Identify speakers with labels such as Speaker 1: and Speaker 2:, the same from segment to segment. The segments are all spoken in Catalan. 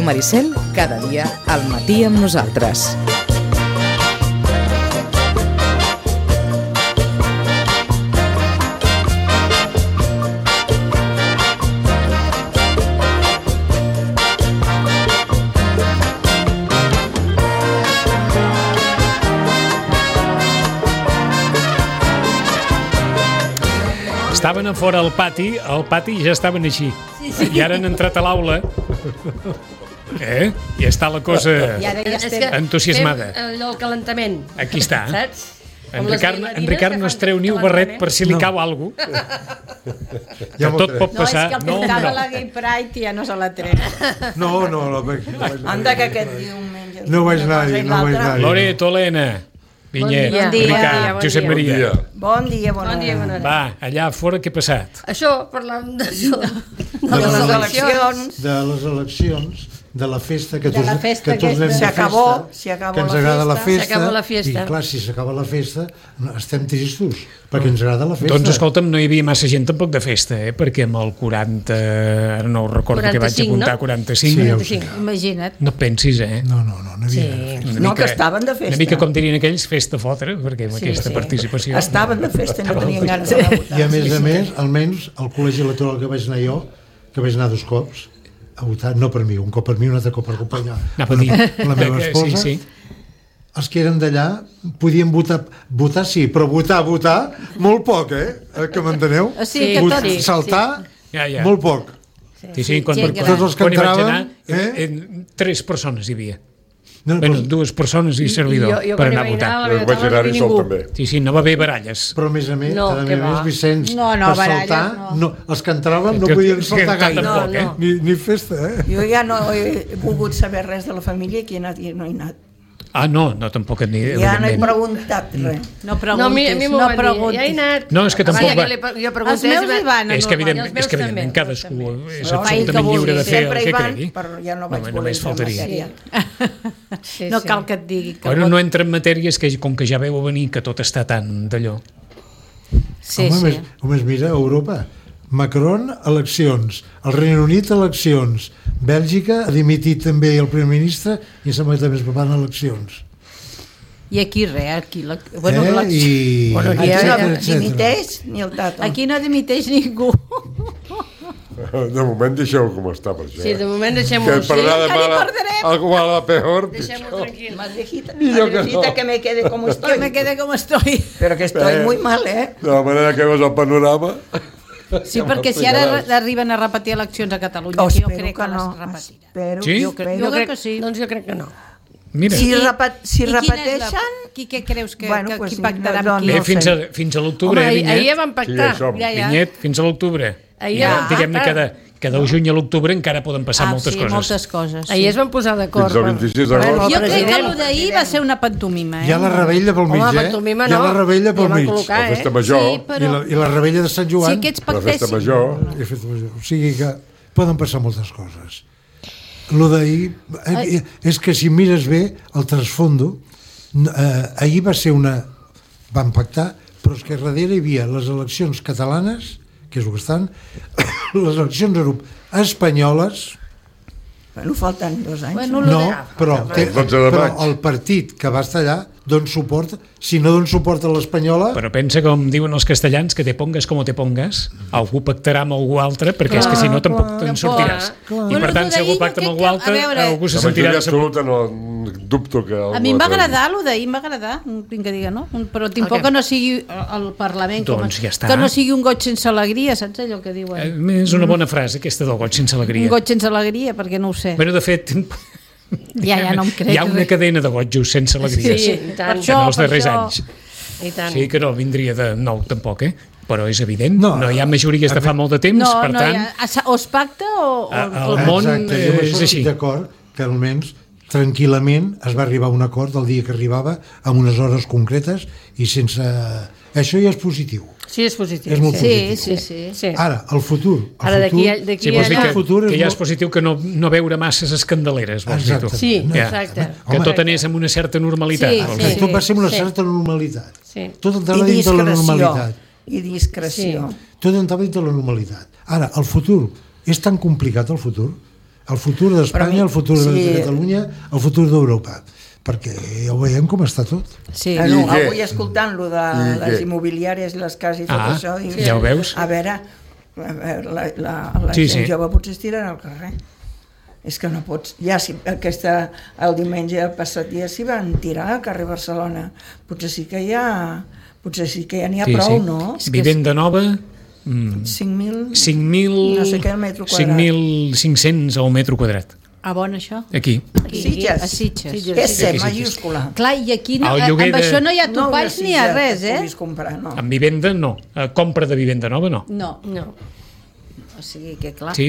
Speaker 1: Maricel, cada dia al matí amb nosaltres.
Speaker 2: Estaven a fora al pati ja estaven així. Sí. I ara han entrat a l'aula. I està la cosa entusiasmada.
Speaker 3: Allò, el calentament.
Speaker 2: Aquí està.
Speaker 3: Saps?
Speaker 2: En Ricard no es treu ni un barret per si li cau alguna cosa. Que tot pot passar.
Speaker 4: No, és que el pintat de la Gay Pride ja no se la treu.
Speaker 5: No.
Speaker 4: Anda que aquest diumenge...
Speaker 5: No vaig anar-hi.
Speaker 2: Loreto, Helena, Vinyet, Ricard, Josep Maria.
Speaker 4: Bon dia, bona hora.
Speaker 2: Va, allà fora què ha passat?
Speaker 3: Això, parlant d'això,
Speaker 4: de les eleccions.
Speaker 5: De les eleccions, de la festa, que tornem de festa, que ens agrada la festa.
Speaker 3: S'acabó la festa.
Speaker 5: I clar, si s'acaba la festa, estem tristos, perquè ens agrada la festa.
Speaker 2: Doncs escolta'm, no hi havia massa gent tampoc de festa, perquè amb el 40, ara no ho recordo que vaig apuntar, 45.
Speaker 4: Imagina't.
Speaker 2: No et pensis,
Speaker 5: No havia festa.
Speaker 4: No, que estaven de festa.
Speaker 2: Una mica com dirien aquells, festa fotre, perquè amb aquesta participació...
Speaker 4: Estaven de festa, no tenien ganes de votar.
Speaker 5: I a més, almenys, al col·legi electoral que vaig anar jo, que vaig anar 2 cops, a votar, no per mi, un cop per mi, un altre cop per acompanyar la meva esposa. Sí. Els que eren d'allà podien votar sí, però votar, molt poc, que m'enteneu?
Speaker 4: Sí,
Speaker 5: saltar, molt poc.
Speaker 2: Sí, quan
Speaker 5: tots els que entraven...
Speaker 2: 3 persones hi havia. 2 persones i servidor per anar a votar.
Speaker 6: Vaig anar-hi sol també.
Speaker 2: Sí, no va haver baralles.
Speaker 5: Però a més, Vicenç, per saltar, els que entraven no podien saltar gaire. Ni festa,
Speaker 4: Jo ja no he volgut saber res de la família, qui ha anat i no he anat.
Speaker 2: No, tampoc et diré.
Speaker 4: Ja no he preguntat res.
Speaker 3: No preguntis. Ja he anat.
Speaker 2: No, és que tampoc va...
Speaker 4: Els meus hi van.
Speaker 2: És que evidentment cadascú és absolutament lliure de fer el que cregui.
Speaker 4: Però ja no vaig voler entrar en matèria. No cal que et digui.
Speaker 2: Bueno, no entra en matèries que com que ja veu venir que tot està tan d'allò.
Speaker 5: Home, mira, Europa... Macron, eleccions. El Regne Unit, eleccions. Bèlgica ha dimitit també el primer ministre i sembla que també es preparen eleccions.
Speaker 4: I aquí res, aquí... Dimiteix ni el tato. Aquí no dimiteix ningú.
Speaker 6: De moment deixeu com està, per això.
Speaker 3: Sí, de moment deixem-ho
Speaker 6: així. Que per anar algo a la peor.
Speaker 3: Deixem-ho tranquil.
Speaker 4: Más viejita que me quede como estoy. Que me quede como estoy. Pero que estoy muy mal,
Speaker 6: De la manera que veus el panorama...
Speaker 4: Sí, perquè si ara arriben a repetir eleccions a Catalunya, jo crec que les repetiran.
Speaker 2: Sí?
Speaker 4: Jo crec que sí.
Speaker 3: Doncs jo crec que no.
Speaker 2: Mira.
Speaker 4: Si repeteixen... Què creus que qui pactarà amb qui?
Speaker 2: Fins a l'octubre,
Speaker 3: Vinyet. Ahir ja vam pactar.
Speaker 2: Vinyet, fins a l'octubre. Diguem-ne que del juny a l'octubre encara poden passar moltes coses.
Speaker 4: Moltes coses.
Speaker 3: Ahir es van posar d'acord.
Speaker 6: Fins al 26 d'agost.
Speaker 4: Jo crec que el d'ahir va ser una pantomima.
Speaker 5: Hi ha la rebella pel mig,
Speaker 3: pantomima no.
Speaker 5: Hi ha la rebella pel mig.
Speaker 6: La festa major.
Speaker 5: I la rebella de Sant Joan.
Speaker 6: La festa major.
Speaker 5: O sigui que poden passar moltes coses. Lo d'ahir és que si mires bé el trasfondo, ahir va ser van pactar, però és que darrere hi havia les eleccions catalanes, que és el que estan, les eleccions espanyoles.
Speaker 4: Bueno, falten 2 anys.
Speaker 5: No, però el partit que va estar allà dona suport, si no dona suport a l'espanyola...
Speaker 2: Però pensa, com diuen els castellans, que te pongas com te pongas, algú pactarà amb algú altre, perquè és que si no tampoc te'n sortiràs. I per tant, si algú pacta amb algú altre, algú se sentirà...
Speaker 6: La majoria absoluta no dubto que...
Speaker 4: A mi em va agradar, allò d'ahir em va agradar, tinc que dir, no? Però tampoc que no sigui el Parlament, que no sigui un goig sense alegria, saps allò que diuen?
Speaker 2: És una bona frase, aquesta del goig sense alegria.
Speaker 4: Un goig sense alegria, perquè no ho sé.
Speaker 2: Bueno, de fet...
Speaker 4: Ja no em crec.
Speaker 2: Hi ha una cadena de gotjos sense alegries en els darrers anys. Sí que no vindria de nou tampoc, però és evident, no hi ha majories de fa molt de temps, per tant...
Speaker 4: O es pacta o...
Speaker 2: El món és així.
Speaker 5: D'acord que almenys tranquil·lament es va arribar a un acord el dia que arribava amb unes hores concretes i sense... Això ja és positiu.
Speaker 3: Sí, és positiu.
Speaker 5: És molt positiu.
Speaker 4: Sí.
Speaker 5: Ara, el futur.
Speaker 3: Ara d'aquí
Speaker 2: vols dir que ja és positiu que no veure masses escandaleres, vols dir tu.
Speaker 3: Sí, exacte.
Speaker 2: Que tot anés amb una certa normalitat.
Speaker 5: Tot va ser amb una certa normalitat. Tot entrava dins de la normalitat.
Speaker 4: I discreció.
Speaker 5: Tot entrava dins de la normalitat. Ara, el futur, és tan complicat el futur, El futur d'Espanya, el futur de Catalunya, el futur d'Europa. Perquè ja ho veiem com està tot.
Speaker 7: Sí. Avui escoltant-lo de les immobiliàries, les cases i tot això...
Speaker 2: Ja ho veus?
Speaker 7: A veure, la gent jove potser es tiren al carrer. És que no pots... Ja el diumenge passat dia s'hi van tirar al carrer Barcelona. Potser sí que ja n'hi ha prou, no?
Speaker 2: Vivenda nova...
Speaker 7: 5.000...
Speaker 2: no sé què, al metro quadrat. 5.500 al metro quadrat.
Speaker 4: Ah, bon, això?
Speaker 2: Aquí.
Speaker 4: A Sitges.
Speaker 7: S majúscula.
Speaker 4: Clar, i aquí amb això no hi ha topalls ni a res,
Speaker 2: Amb vivenda no. Compra de vivenda nova no.
Speaker 4: No. O sigui que clar.
Speaker 2: Sí.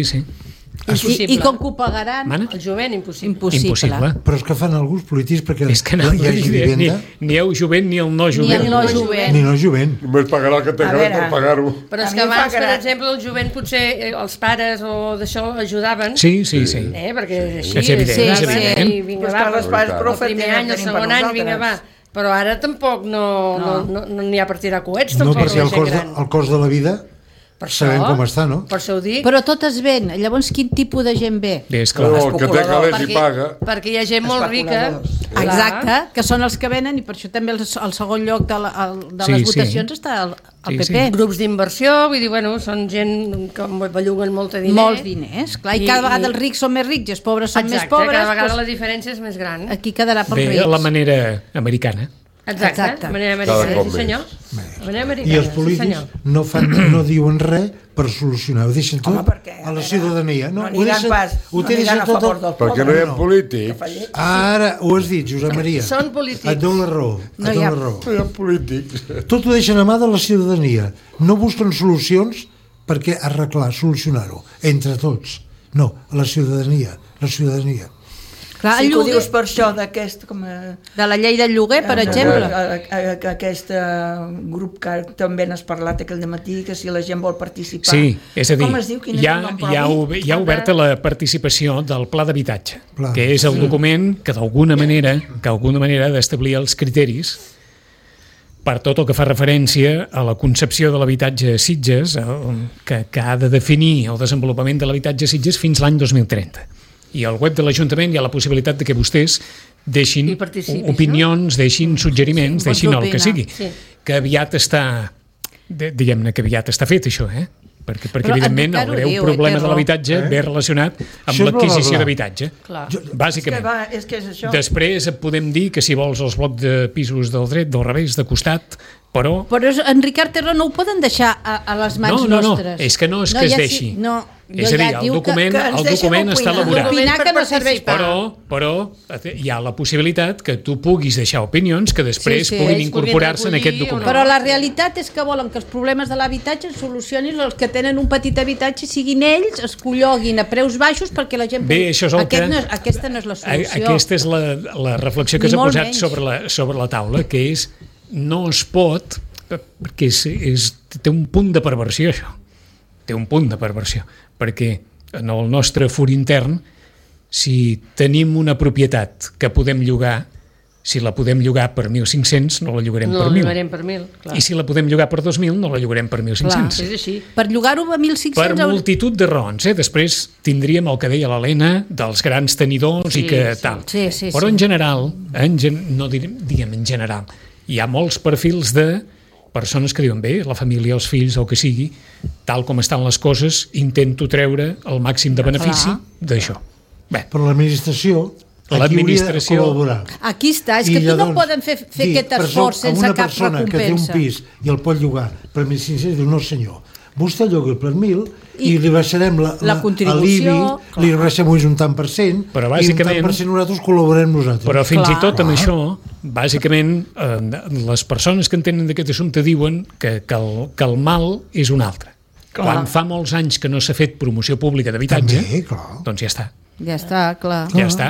Speaker 4: I com que ho pagaran?
Speaker 3: El jovent,
Speaker 2: impossible.
Speaker 5: Però és que fan alguns polítics perquè
Speaker 2: hi hagi vivenda. Ni el jovent ni el no jovent.
Speaker 5: Ni no jovent.
Speaker 6: Només pagarà el que té per pagar-ho.
Speaker 3: Però és que abans, per exemple, el jovent potser els pares o d'això ajudaven.
Speaker 2: Sí.
Speaker 3: Perquè així
Speaker 2: és evident.
Speaker 3: I vinga, va, el primer any, el segon any, vinga, va. Però ara tampoc no n'hi ha per tirar coets.
Speaker 5: No, perquè el cost de la vida... Sabem com està, no?
Speaker 3: Per això ho dic.
Speaker 4: Però tot es ven. Llavors, quin tipus de gent ve?
Speaker 6: El que té calés i paga.
Speaker 3: Perquè hi ha gent molt rica.
Speaker 4: Exacte, que són els que venen, i per això també al segon lloc de les votacions està el PP.
Speaker 3: Grups d'inversió, vull dir, són gent que belluguen molt diners.
Speaker 4: Molts diners, clar, i cada vegada els rics són més rics i els pobres són més pobres.
Speaker 3: Cada vegada la diferència és més gran.
Speaker 4: Aquí quedarà pels rics.
Speaker 2: Bé, a la manera americana.
Speaker 3: Exacte. Manera americana, sí senyor.
Speaker 5: I els polítics no diuen res per solucionar, ho deixen tot a la ciutadania.
Speaker 7: No aniran a favor del poble.
Speaker 6: Perquè no hi ha polítics.
Speaker 5: Ara ho has dit, Josep Maria.
Speaker 3: Són polítics.
Speaker 5: Et dono la raó.
Speaker 6: No hi ha polítics.
Speaker 5: Tot ho deixen a mà de la ciutadania. No busquen solucions perquè arreglar, solucionar-ho entre tots. No, a la ciutadania.
Speaker 7: Clar, si tu dius per això d'aquest...
Speaker 4: De la llei del lloguer, per exemple.
Speaker 7: Aquest grup que també n'has parlat aquell dematí, que si la gent vol participar...
Speaker 2: Sí, és a dir,
Speaker 7: com es diu?
Speaker 2: Hi ha oberta la participació del Pla d'Habitatge, que és el document que d'alguna manera ha d'establir els criteris per tot el que fa referència a la concepció de l'habitatge a Sitges, que ha de definir el desenvolupament de l'habitatge a Sitges fins l'any 2030. I al web de l'Ajuntament hi ha la possibilitat de que vostès deixin opinions, deixin suggeriments, deixin el que sigui. Que aviat està, diguem-ne que aviat està fet això, perquè evidentment el greu problema de l'habitatge ve relacionat amb l'adquisició d'habitatge. Bàsicament.
Speaker 7: És que és això.
Speaker 2: Després podem dir que si vols els blocs de pisos del dret, del revés, de costat, però
Speaker 4: en Ricard Terra no ho poden deixar a les mans nostres.
Speaker 2: No, és que no és que es deixi. És a dir, el document està elaborat. Però hi ha la possibilitat que tu puguis deixar opinions que després puguin incorporar-se en aquest document.
Speaker 4: Però la realitat és que volen que els problemes de l'habitatge es solucionin els que tenen un petit habitatge, siguin ells, es colloguin a preus baixos perquè la gent pugui... Aquesta no és la solució.
Speaker 2: Aquesta és la reflexió que s'ha posat sobre la taula, que és no es pot, perquè té un punt de perversió això. Té un punt de perversió, perquè en el nostre fur intern, si tenim una propietat que podem llogar, si la podem llogar per 1.500, no la llogarem per 1.000.
Speaker 3: No la llogarem per 1.000, clar.
Speaker 2: I si la podem llogar per 2.000, no la llogarem per 1.500.
Speaker 3: Clar, és així.
Speaker 4: Per llogar-ho a 1.500...
Speaker 2: Per multitud de raons, Després tindríem el que deia l'Helena, dels grans tenidors i que tal. Però en general, no diguem en general, hi ha molts perfils de persones que diuen, bé, la família, els fills, el que sigui, tal com estan les coses, intento treure el màxim de benefici d'això.
Speaker 5: Però l'administració col·laborar.
Speaker 4: Aquí està, és que tu no poden fer aquest esforç sense cap recompensa.
Speaker 5: Una persona que té un pis i el pot llogar per 1.500 diu, no senyor, vostè lloga per 1.000 i li baixarem l'IBI, li baixem un tant per cent i un tant per cent nosaltres col·laborem nosaltres.
Speaker 2: Però fins i tot amb això, bàsicament, les persones que entenen d'aquest assumpte diuen que el mal és un altre. Quan fa molts anys que no s'ha fet promoció pública d'habitatge, doncs ja està.
Speaker 4: Ja està, clar.
Speaker 2: Ja està.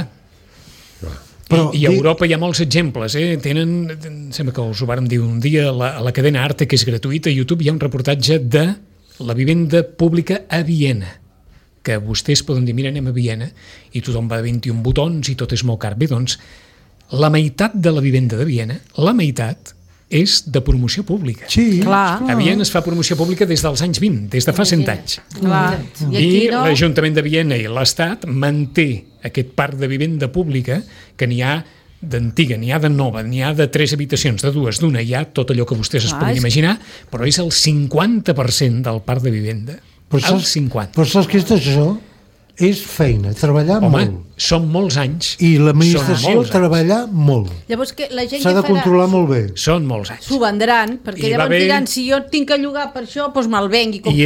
Speaker 2: I a Europa hi ha molts exemples, sembla que us ho vàrem dir un dia a la cadena Arte, que és gratuïta, a YouTube hi ha un reportatge de la vivenda pública a Viena, que vostès poden dir, mira, anem a Viena i tothom va de 21 botons i tot és molt car. Bé, doncs, la meitat de la vivenda de Viena, la meitat, és de promoció pública.
Speaker 5: Sí,
Speaker 4: clar.
Speaker 2: A Viena es fa promoció pública des dels anys 20, des de fa 100 anys.
Speaker 4: Clar.
Speaker 2: I l'Ajuntament de Viena i l'Estat manté aquest parc de vivenda pública, que n'hi ha d'antiga, n'hi ha de nova, n'hi ha de 3 habitacions, de 2, d'una, hi ha tot allò que vostès es puguin imaginar, però és el 50% del parc de vivenda. El 50%.
Speaker 5: Però saps que això és feina, treballar molt.
Speaker 2: Home, són molts anys.
Speaker 5: I l'administració treballar molt.
Speaker 4: Llavors que la gent
Speaker 5: s'ha de controlar molt bé.
Speaker 2: Són molts anys.
Speaker 4: S'ho vendran, perquè llavors diran, si jo tinc que llogar per això, doncs me'l vengui.
Speaker 2: I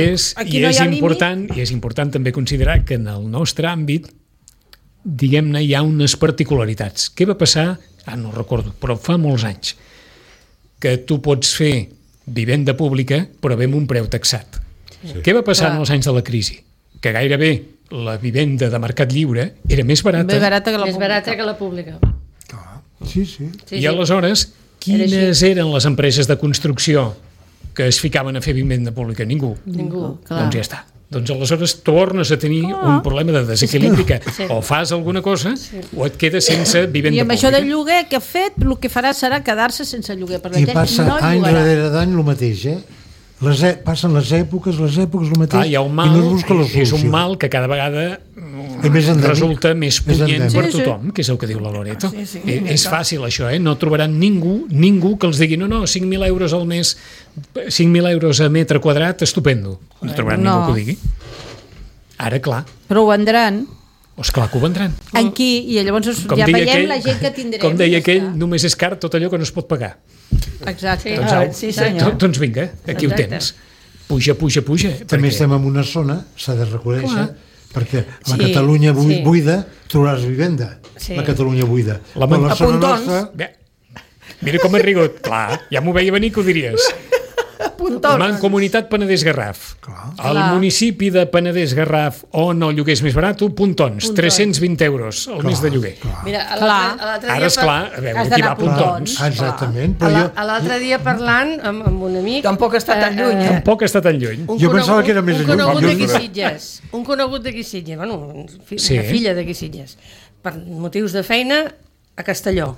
Speaker 2: és important també considerar que en el nostre àmbit, diguem-ne, hi ha unes particularitats. Què va passar? No recordo, però fa molts anys, que tu pots fer vivenda pública, però bé amb un preu taxat. Què va passar en els anys de la crisi? Que gairebé la vivenda de mercat lliure era més barata
Speaker 3: que la pública.
Speaker 5: Sí.
Speaker 2: I aleshores, quines eren les empreses de construcció que es ficaven a fer vivenda pública? Ningú. Doncs ja està. Doncs aleshores tornes a tenir un problema de desequilibri que o fas alguna cosa o et quedes sense vivenda pública.
Speaker 4: I amb això del lloguer que ha fet, el que farà serà quedar-se sense lloguer.
Speaker 5: I passa any darrere d'any el mateix, passen les èpoques el mateix,
Speaker 2: hi ha un mal,
Speaker 5: i no es busca la solució.
Speaker 2: És un mal que cada vegada resulta més punyent per tothom, que és el que diu la Loreto. És fàcil això, no trobaran ningú que els digui no, 5.000 euros al mes, 5.000 euros a metre quadrat, estupendo. No trobaran ningú que ho digui. Ara, clar.
Speaker 4: Però ho vendran.
Speaker 2: Esclar que ho vendran.
Speaker 4: Aquí, i llavors ja veiem la gent que tindrem.
Speaker 2: Com deia aquell, només és car tot allò que no es pot pagar.
Speaker 4: Exacte.
Speaker 2: Doncs vinga, aquí ho tens. Puja.
Speaker 5: També estem en una zona, s'ha de reconèixer, perquè la Catalunya buida trobaràs vivenda. La Catalunya buida.
Speaker 2: A Pontons. Mira com he rigut. Clar, ja m'ho veia venir que ho diries. Mancomunitat Penedès-Garraf. Al municipi de Penedès-Garraf, on el lloguer és més barat, Pontons, 320 euros al mes de lloguer.
Speaker 3: Mira,
Speaker 2: ara és clar, a veure, aquí va a Pontons.
Speaker 5: Exactament.
Speaker 3: L'altre dia parlant amb un amic...
Speaker 7: Tampoc està tan lluny.
Speaker 2: Tampoc està tan lluny.
Speaker 5: Jo pensava que era més lluny.
Speaker 3: Un conegut de Guisitges, una filla de Guisitges, per motius de feina, a Castelló.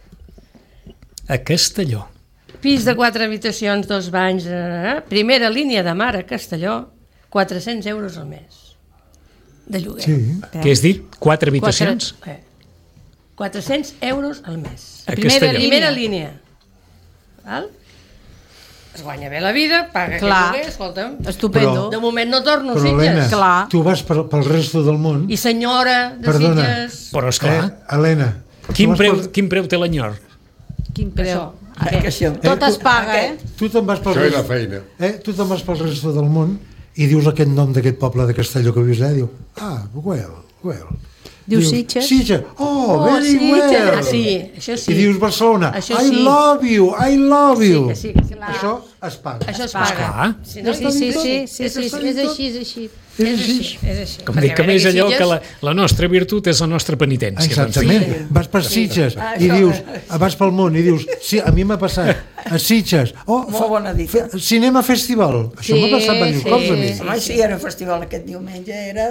Speaker 2: A Castelló.
Speaker 3: Pis de 4 habitacions, 2 banys, primera línia de mar a Castelló, 400 euros al mes de lloguer.
Speaker 2: Què has dit? 4 habitacions?
Speaker 3: 400 euros al mes.
Speaker 2: A Castelló.
Speaker 3: Primera línia. Val? Es guanya bé la vida, paga aquest lloguer, escolta'm.
Speaker 4: Estupendo.
Speaker 3: De moment no torno a
Speaker 5: Sitges.
Speaker 4: Helena,
Speaker 5: tu vas pel resto del món.
Speaker 3: I senyora de Sitges...
Speaker 2: Però esclar.
Speaker 5: Helena.
Speaker 2: Quin preu té l'enyor?
Speaker 4: Quin preu?
Speaker 3: Tot es paga,
Speaker 5: Tu te'n vas pel resto del món i dius aquest nom d'aquest poble de Castelló que vius allà, diu, well.
Speaker 4: Diu Sitges?
Speaker 5: Sitges, very well.
Speaker 3: Sí, això sí.
Speaker 5: I dius Barcelona, I love you.
Speaker 3: Sí,
Speaker 5: això es paga.
Speaker 3: Això es paga.
Speaker 4: Sí, és així.
Speaker 2: Com dic, que més allò que la nostra virtut és la nostra penitència.
Speaker 5: Exactament. Vas per Sitges i dius, vas pel món i dius, sí, a mi m'ha passat a Sitges,
Speaker 7: molt bona dita.
Speaker 5: Cinema festival, això m'ha passat diversos cops a mi.
Speaker 7: Home, sí, era un festival aquest diumenge, era...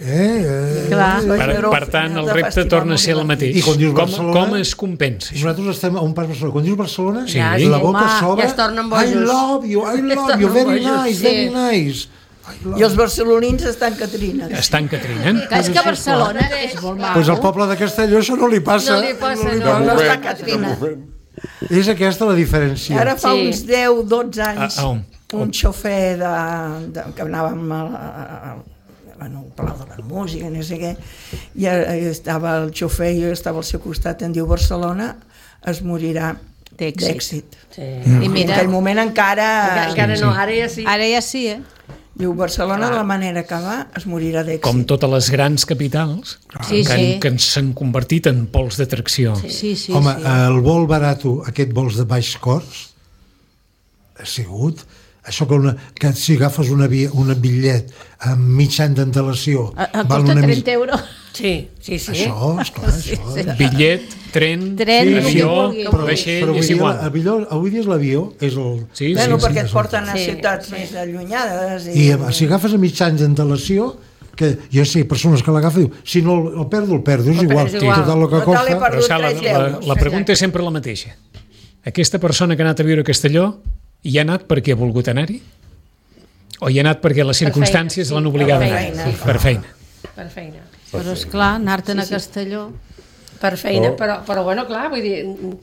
Speaker 2: Per tant, el repte torna a ser el mateix.
Speaker 5: I quan dius Barcelona,
Speaker 2: com es compensa?
Speaker 5: Nosaltres estem a un pas Barcelona. Quan dius Barcelona,
Speaker 2: la
Speaker 5: boca s'obre.
Speaker 3: Ja es tornen bojos.
Speaker 5: I love you, very nice.
Speaker 7: I els barcelonins estan catrines.
Speaker 4: És que Barcelona és molt maco.
Speaker 5: Doncs al poble de Castelló això no li passa.
Speaker 7: No està catrina.
Speaker 5: És aquesta la diferència.
Speaker 7: Ara fa uns 10-12 anys un xofer que anàvem al Palau de la Música, no sé què, i estava el xofer i jo estava al seu costat, em diu Barcelona es morirà d'èxit.
Speaker 4: I mira,
Speaker 7: en aquell moment encara
Speaker 3: no, ara ja sí.
Speaker 4: Ara ja sí,
Speaker 7: Diu, Barcelona, de la manera que va, es morirà d'èxit.
Speaker 2: Com totes les grans capitals, que s'han convertit en pols d'atracció.
Speaker 5: Home, el vol barato, aquest vols de baix cost, ha sigut... Això que si agafes un bitllet amb mig any d'antelació...
Speaker 4: Costa 30 euros.
Speaker 3: Sí.
Speaker 5: Això, esclar,
Speaker 2: Bitllet, tren, avió, vaixell, és igual.
Speaker 5: Avui dia l'avió és el...
Speaker 7: Bueno, perquè et porten a ciutats més allunyades.
Speaker 5: I si agafes a mig any d'antelació, que jo sé, persones que l'agafen, diu, si no el perdo, és igual. Tot el que costa...
Speaker 2: Però la pregunta és sempre la mateixa. aquesta persona que ha anat a viure a Castelló hi ha anat perquè ha volgut anar-hi? O hi ha anat perquè les circumstàncies l'han obligat a anar? Per feina.
Speaker 3: Per feina.
Speaker 4: Però esclar, anar-te'n a Castelló...
Speaker 3: Per feina, però bueno, clar, vull dir,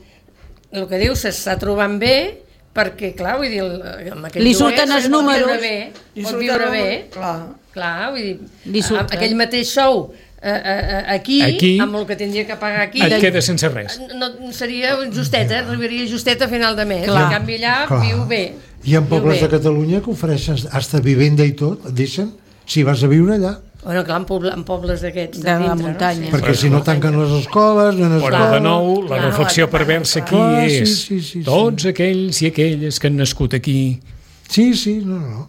Speaker 3: el que dius s'està trobant bé, perquè, clar, vull dir, amb aquell
Speaker 4: li surten els números.
Speaker 3: Pot viure bé. Clar, vull dir, aquell mateix sou aquí, amb el que tindria que pagar aquí...
Speaker 2: Et queda sense res.
Speaker 3: No, seria justeta, arribaria justeta a final de mes. En canvi allà viu bé.
Speaker 5: Hi ha pobles de Catalunya que ofereixen hasta vivenda i tot, et deixen, si vas a viure allà.
Speaker 3: Bueno, clar, en pobles d'aquests
Speaker 4: de la muntanya.
Speaker 5: Perquè si no tanquen les escoles...
Speaker 2: Però de nou, la reflexió perversa aquí és tots aquells i aquelles que han nascut aquí...
Speaker 5: Sí, no.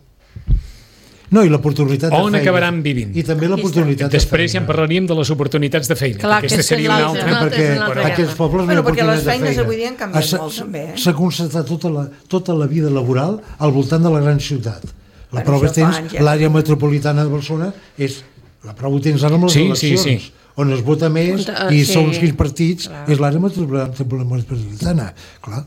Speaker 5: No, i l'oportunitat de feina.
Speaker 2: On acabaran vivint.
Speaker 5: I també l'oportunitat de feina.
Speaker 2: Després ja en parlaríem de les oportunitats de feina.
Speaker 4: Clar,
Speaker 2: aquesta seria una altra.
Speaker 5: Perquè aquests pobles no hi ha oportunitats de feina.
Speaker 7: Perquè les feines avui dia han canviat molt, també.
Speaker 5: S'ha concentrat tota la vida laboral al voltant de la gran ciutat. La prova tens, l'àrea metropolitana de Barcelona és... La prova ho tens ara amb les eleccions. On es vota més i són uns quins partits, és l'àrea metropolitana. Clar,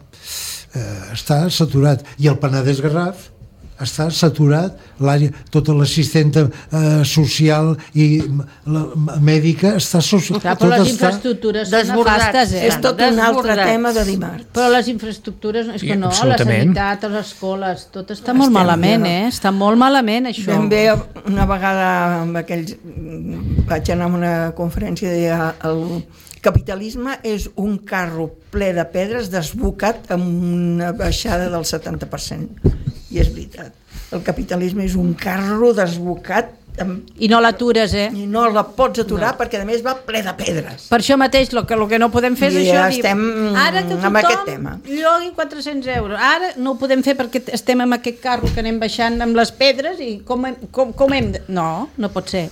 Speaker 5: està saturat. I el Penedès Garraf està saturat, l'àrea, tota l'assistenta social i la mèdica està...
Speaker 4: Però les infraestructures són nefastes,
Speaker 7: És tot un altre tema de dimarts.
Speaker 4: Però les infraestructures, és que no, la sanitat, les escoles, tot està molt malament, Està molt malament, això.
Speaker 7: Ben bé, una vegada amb aquells... Vaig anar a una conferència i deia el capitalisme és un carro ple de pedres desbocat amb una baixada del 70%. I és veritat. El capitalisme és un carro desbocat
Speaker 4: i no l'atures,
Speaker 7: I no la pots aturar perquè a més va ple de pedres.
Speaker 4: Per això mateix el que no podem fer és això.
Speaker 7: Estem
Speaker 4: ara que
Speaker 7: amb aquest tema.
Speaker 4: Llogui 400 euros. Ara no ho podem fer perquè estem amb aquest carro que anem baixant amb les pedres i com hem de... No pot ser.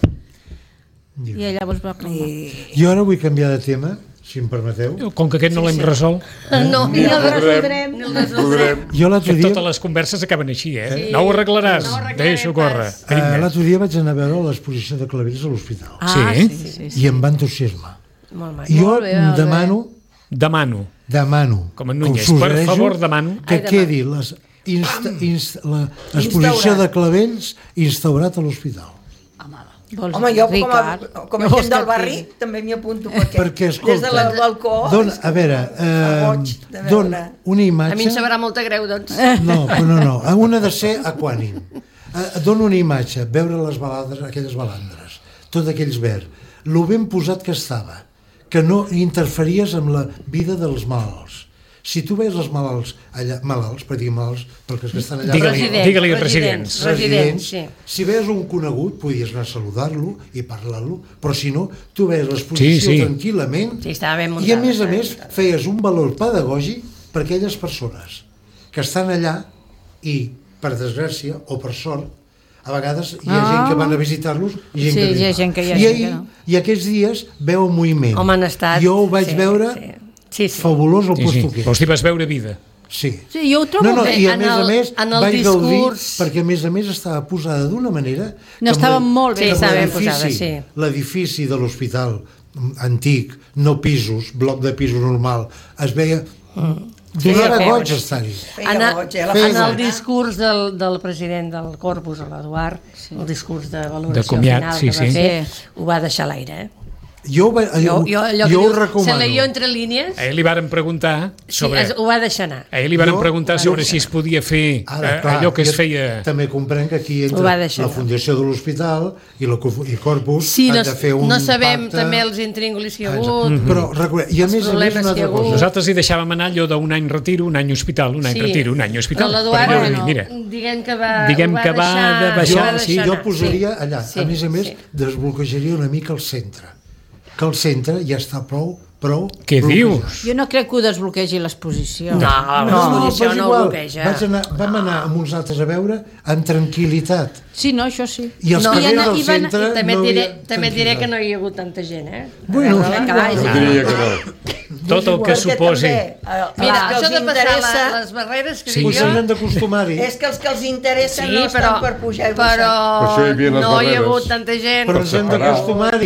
Speaker 4: I llavors va...
Speaker 5: Jo ara vull canviar de tema, si em permeteu.
Speaker 2: Com que aquest no l'hem resolt.
Speaker 3: No,
Speaker 4: ni el resoldrem.
Speaker 5: Jo l'altre dia...
Speaker 2: Totes les converses acaben així, No ho arreglaràs, deixa-ho córrer.
Speaker 5: L'altre dia vaig anar a veure l'exposició de Claveres a l'hospital.
Speaker 2: Sí.
Speaker 5: I em va entusiasmar.
Speaker 3: Jo
Speaker 2: demano, com en Núñez, per favor demano
Speaker 5: que quedi l'exposició de Clavells instaurat a l'hospital.
Speaker 7: Home, jo com a gent del barri també m'hi apunto
Speaker 5: perquè
Speaker 7: des del balcó
Speaker 5: a veure, dona una imatge...
Speaker 3: A mi em sabrà molta greu, doncs.
Speaker 5: No, una de ser equànim. Dona una imatge, veure les balandres, aquelles balandres, tots aquells verds, lo ben posat que estava, que no interferties amb la vida dels malalts. Si tu veus els malalts allà, perquè que estan allà...
Speaker 2: Digue-li residents.
Speaker 5: Si veus un conegut, podies anar a saludar-lo i parlar-lo, però si no, tu veus l'exposició tranquil·lament i a més feies un valor pedagògic per aquelles persones que estan allà i, per desgràcia o per sort, a vegades hi ha gent que van a visitar-los i gent que no. I aquests dies veu un moviment. Jo ho vaig veure... fabulós el posto que és.
Speaker 2: Vols dir, vas veure vida.
Speaker 5: Sí,
Speaker 4: jo ho trobo bé.
Speaker 5: I a més vaig gaudir perquè a més estava posada d'una manera
Speaker 4: no estava molt bé
Speaker 5: l'edifici de l'hospital antic, no pisos, bloc de pisos normal, es veia donava goig estar-hi.
Speaker 3: En el discurs del president del Corpus, l'Eduard, el discurs de valoració final que va fer, ho va deixar a l'aire,
Speaker 5: Jo ho recomano.
Speaker 3: Se leyó entre línies.
Speaker 2: A ell li varen preguntar sobre...
Speaker 3: ho va deixar anar.
Speaker 2: A ell li varen preguntar sobre si es podia fer allò que es feia...
Speaker 5: També comprenc que aquí entra la fundació de l'hospital i Corpus han de fer un pacte...
Speaker 3: No sabem també els intríngulis que hi ha hagut,
Speaker 5: però i a més una altra cosa.
Speaker 2: Nosaltres hi deixàvem anar allò d'un any retiro, un any hospital, un any retiro, un any hospital.
Speaker 3: Però l'Eduard, diguem que va
Speaker 2: baixar.
Speaker 5: Jo posaria allà, a més, desbloquejaria una mica el centre. Que el centre ja està prou...
Speaker 2: Què dius?
Speaker 4: Jo no crec que ho desbloquegi l'exposició.
Speaker 3: No, l'exposició no ho bloqueja.
Speaker 5: Vam anar amb uns altres a veure amb tranquil·litat.
Speaker 4: Sí, no, això sí.
Speaker 5: I els carrers del centre...
Speaker 3: També et diré que no hi ha hagut tanta gent,
Speaker 5: Bueno,
Speaker 6: diria que no.
Speaker 2: Tot el que suposi.
Speaker 3: Mira, això de passar les barreres que dic jo...
Speaker 5: s'han d'acostumar-hi.
Speaker 7: És que els que els interessen no estan per pujar i baixar.
Speaker 3: Però no hi ha hagut tanta gent.
Speaker 5: Però ens hem d'acostumar-hi.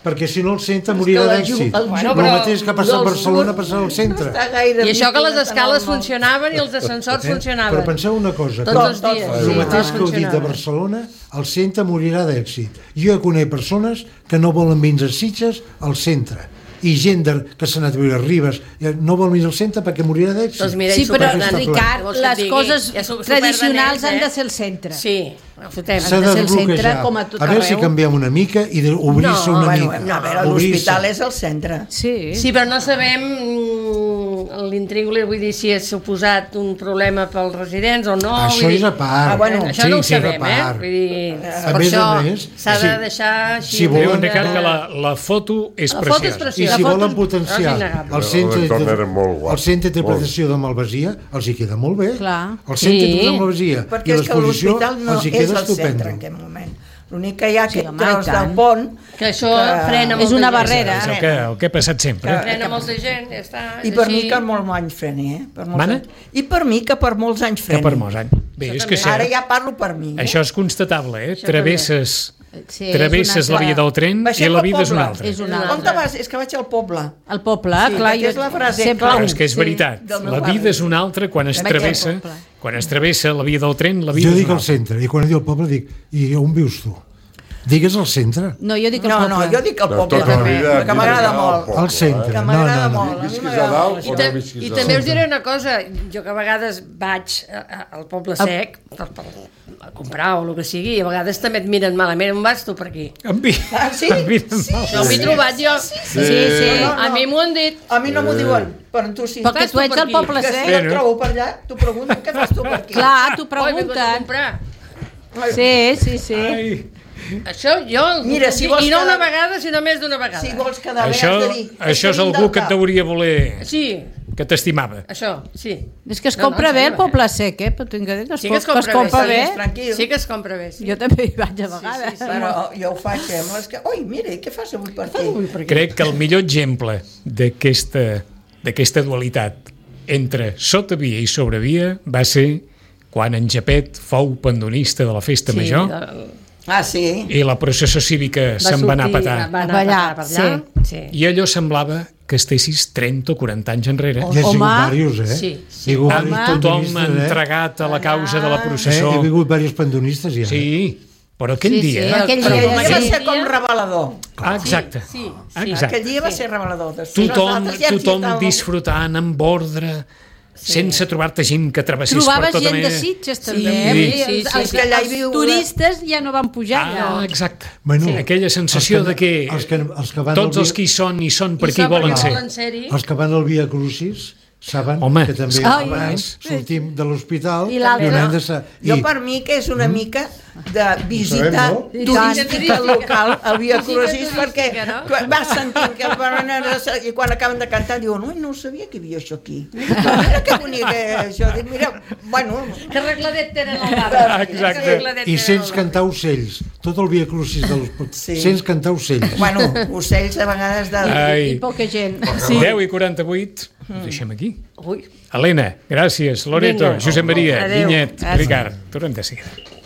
Speaker 5: perquè si no el centre morirà d'èxit. El mateix que ha passat a Barcelona passarà al centre.
Speaker 3: I això que les escales funcionaven i els ascensors funcionaven.
Speaker 5: Però penseu una cosa,
Speaker 3: tots els dies.
Speaker 5: El mateix que heu dit de Barcelona, el centre morirà d'èxit. Jo conec persones que no volen vindre a Sitges al centre, i gent que s'ha anat a viure a Ribes no vol venir al centre perquè morirà d'èxit.
Speaker 4: Sí, però Ricard, les coses tradicionals han de ser al centre.
Speaker 3: Sí,
Speaker 5: s'ha de desbloquejar. A veure si canviem una mica i obrir-se una mica.
Speaker 7: No, a veure, l'hospital és al centre.
Speaker 3: Sí, però no sabem l'intríngulis, vull dir, si és suposat un problema pels residents o no.
Speaker 5: Això és a part.
Speaker 3: Això no ho sabem, Vull dir, per això s'ha de deixar així.
Speaker 2: Diuen, Ricard, que la foto és preciosa.
Speaker 5: I si volen potenciar el centre d'interpretació de Malvasia, els hi queda molt bé. El centre de Malvasia i l'exposició els hi queda estupendo.
Speaker 7: En aquest moment. L'únic que hi ha que tros del pont...
Speaker 3: Que això frena molta gent.
Speaker 4: És una barrera.
Speaker 2: És el que ha passat sempre.
Speaker 3: Frena molta gent, ja està.
Speaker 7: I per mi que molts anys freni,
Speaker 2: Mana?
Speaker 7: I per mi que per molts anys freni.
Speaker 2: Que per molts anys. Bé, és que
Speaker 7: ara ja parlo per mi.
Speaker 2: Això és constatable, Travesses la via del tren i la vida és una altra.
Speaker 7: On te vas? És que vaig al poble.
Speaker 4: Al poble, clar.
Speaker 7: És la frase
Speaker 2: clau. És que és veritat. La vida és una altra quan es travessa. Quan es travessa la via del tren, la vida és una altra.
Speaker 5: Jo dic al centre, i quan dic al poble dic, i on vius tu? Digues al centre.
Speaker 4: No, jo dic al poble.
Speaker 7: No, jo dic al poble també, que m'agrada molt.
Speaker 5: Al centre,
Speaker 7: que m'agrada molt.
Speaker 3: I també us diré una cosa, jo que a vegades vaig al Poble Sec per comprar o el que sigui, i a vegades també et miren malament. On vas tu per aquí?
Speaker 7: Sí?
Speaker 3: No m'he trobat jo.
Speaker 4: Sí.
Speaker 3: A mi m'ho han dit.
Speaker 7: A mi no m'ho diuen. Però tu sí.
Speaker 4: Perquè tu ets al Poble Sec.
Speaker 7: Si el trobo per allà, t'ho pregunten què fas tu per aquí.
Speaker 4: Clar, t'ho pregunten. Sí.
Speaker 3: Això jo...
Speaker 7: Mira, si vols
Speaker 3: i no una vegada, sinó més d'una vegada.
Speaker 7: Si vols quedar bé, has de dir...
Speaker 2: Això és algú que et deuria voler...
Speaker 3: Sí.
Speaker 2: Que t'estimava.
Speaker 3: Això, sí.
Speaker 4: És que es compra bé el Poble Sec, però tinc que dir que es compra bé.
Speaker 3: Sí que es compra bé.
Speaker 4: Jo també hi vaig a vegades.
Speaker 7: Però jo ho faig, ui, mira, què fas avui per aquí?
Speaker 2: Crec que el millor exemple d'aquesta dualitat entre sotavia i sobrevia va ser quan en Japet fou pandonista de la festa major.
Speaker 7: Sí.
Speaker 2: I la processó cívica se'n va anar a petar.
Speaker 3: Va anar per allà. Sí.
Speaker 2: I allò semblava que estessis 30 o 40 anys enrere.
Speaker 5: Ja he sigut diversos,
Speaker 3: Sí.
Speaker 2: Amb tothom entregat a la causa de la processó.
Speaker 5: He vingut diversos pandonistes, ja.
Speaker 2: Sí, però aquell dia...
Speaker 7: Aquell dia va ser com revelador.
Speaker 2: Exacte.
Speaker 7: Aquell dia va ser revelador.
Speaker 2: Tothom disfrutant amb ordre, sense trobar-te gent que travessés per tota
Speaker 4: gent de Sitges també. Els turistes ja no van pujar allà.
Speaker 2: Exacte. Aquella sensació de que tots els que hi són per qui volen ser.
Speaker 5: Els que van al Via Crucis saben que també sortim de l'hospital i haurem de ser...
Speaker 7: Jo per mi que és una mica de visita turística local al Via Crucis, perquè vas sentint que i quan acaben de cantar diuen, ui, no sabia que hi havia això aquí. Mira que bonic això. Mira, bueno...
Speaker 3: Que arregladet tenen el barri.
Speaker 2: Exacte.
Speaker 5: I sents cantar ocells. Tot el Via Crucis sents cantar ocells.
Speaker 7: Bueno, ocells a vegades
Speaker 4: i poca gent.
Speaker 2: 10:48. Ho deixem aquí. Helena, gràcies. Loreto, Josep Maria, Vinyet, Ricard. Tornem de seguida.